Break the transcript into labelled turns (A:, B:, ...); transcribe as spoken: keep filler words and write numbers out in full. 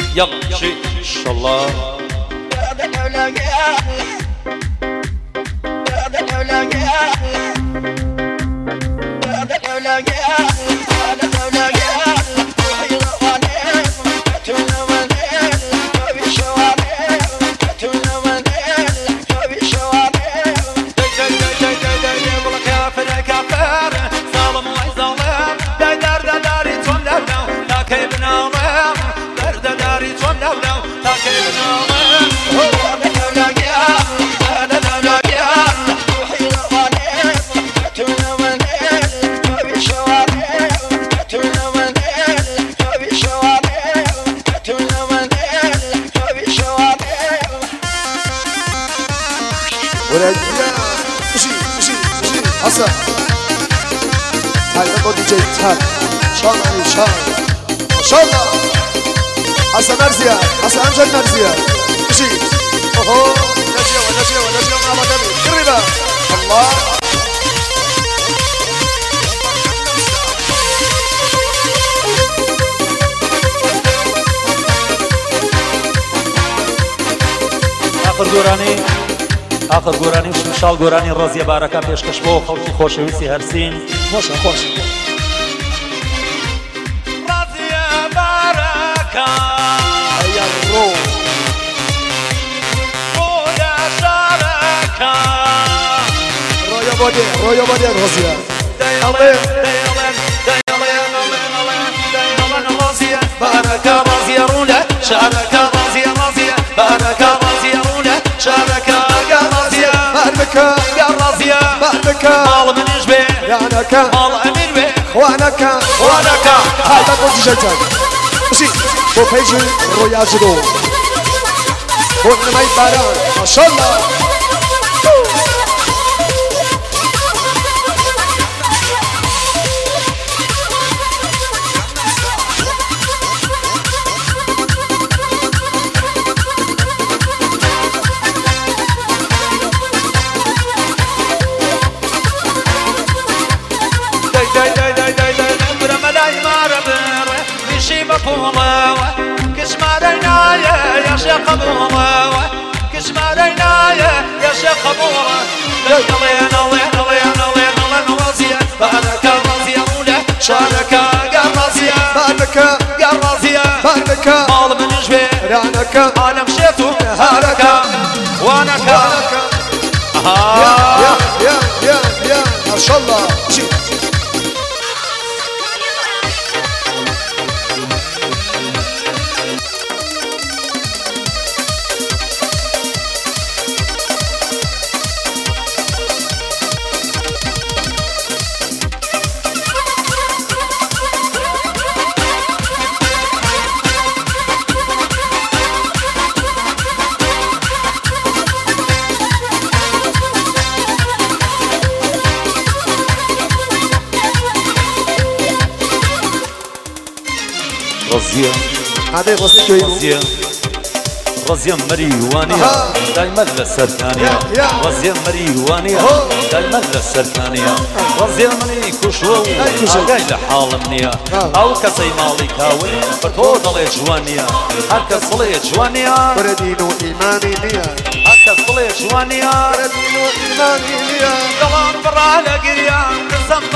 A: يلا شي ان شاء الله.
B: مشي مشي مشي حسن هاي نبغى دي جي تهاب ان شاء الله ان شاء الله ما شاء الله. حسن مرزية حسن امجد مرزية مشي اوهو نجية ونجية ونجية مع مدني قريبا الله.
A: آخر گۆرانی آخر گۆرانی شمشاڵ گۆرانی ڕۆزیە بارەکە پێشکەش بۆ خەڵکی خۆشەویستی هەرسین.
B: خۆشە خۆش
A: ڕۆزیە بارەکە
B: ئەیا ڕۆ
A: بۆیە شارەکە
B: ڕۆیە بۆ دێ ڕۆیە بۆ دێ ڕۆزیە
A: دەیڵێن دەیڵێن دەیڵێن دەیڵێن دەیڵێن ڕۆزیە بارەکە ڕۆزیە ڕوونە شارەکە ڕۆزیە ڕۆزیە بارەکە ڕۆزیە ڕوونە شارەکە ڕۆزیە
B: باربكا
A: يا رازية
B: باربكا
A: مال منيش بيه
B: يعنكا
A: مال أمير بيه
B: خوانكا
A: خوانكا
B: هذا قلت جيتك مشي بو بيجي رويا جدو بو نمي باران ما شاء الله.
A: كشمارينا يا شيخ ابوه كشمارينا يا شيخ ابوه يلا يلا يلا يلا رازية بارك رازية ولا شارك يا رازية
B: بارك
A: يا رازية
B: بارك
A: مال من جبه
B: رعنك
A: انا مشيتو هارك وانك
B: يا يا يا يا يا ما شاء الله. مشي
A: رازية
B: هذا غصني كويس
A: رازية رازية مريوانية دايما للسركانية رازية مريوانية دايما للسركانية رازية مني كشوة وعقاي لحال منية أو كسي مالي كاوي فرتو ضلي جوانية هكا صلي جوانية
B: بردينو إيماني نية
A: هكا صلي جوانية
B: بردينو إيماني نية
A: دلان برا لقريان